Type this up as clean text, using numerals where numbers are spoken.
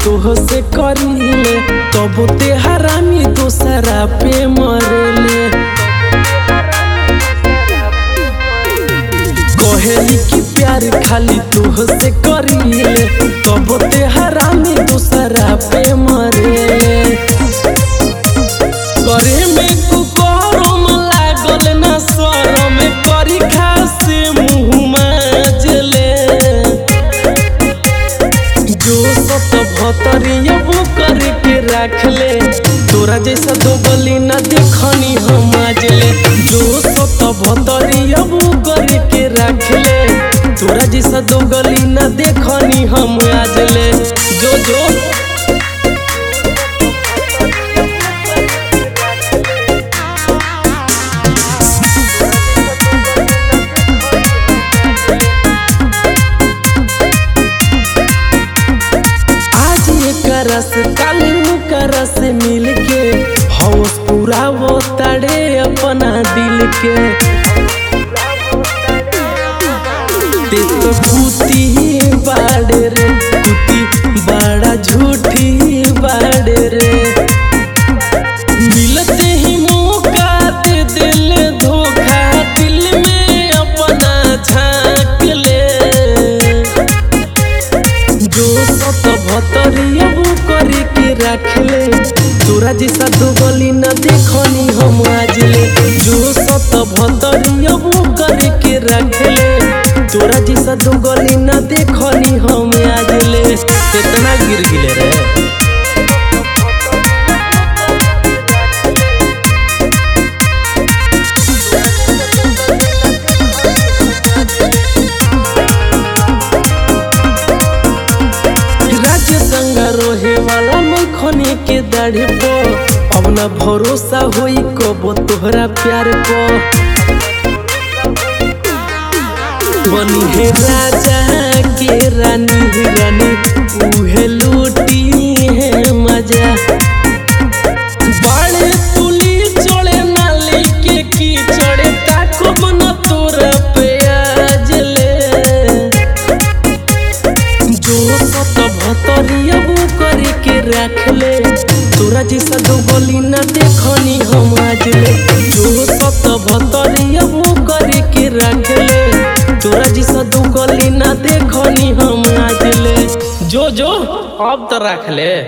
तोह से करीले तब ते हरामी दोसरा पे मरले। कहेली कि प्यार खाली तोह से करीले तब ते हरामी दोसरा पे मरले। करे में कुकरम लागल ना शरम करी खास मुँह माजले। जो सत भतरिया वो करके रखले तोरा जैसा दो गली न देखनी हम आजले। जो सत भतरिया वो करके रखले तोरा जैसा दो गली न देखनी हम आजले। जो जो रस काली मुकरा से मिलके हौस पूरा वो तड़े अपना दिल के। ते तो कुती बाड़े रे कुती बड़ा झूठी बाड़े रे। मिलते ही मौका दे दिल धोखा दिल में अपना झाँक ले। जो सत भतरिया करके रखले तोरा जैसा दो गली न देखनी हम आजले। जो सत भतरिया करके रखले तोरा जैसा दो गली न देखनी हम आजले। कितना गिर गिले रे। रोहे वाला मखनी के दाढ़ी पर अब ना भरोसा होई कबो तोहरा प्यार पर। बनी है राजा के रानी रानी उहे लूटी है मजा। बड़े तुली चढ़े नाली के कीचड़े ताको बना तोरा पे आजले। जो सत भतरिया करके रखले तोरा जैसा दो गली न देखनी हम आजले। जो सत भतरिया करके रखले तोरा जैसा दो गली न देखनी हम आजले। जो जो अब तो रख ले।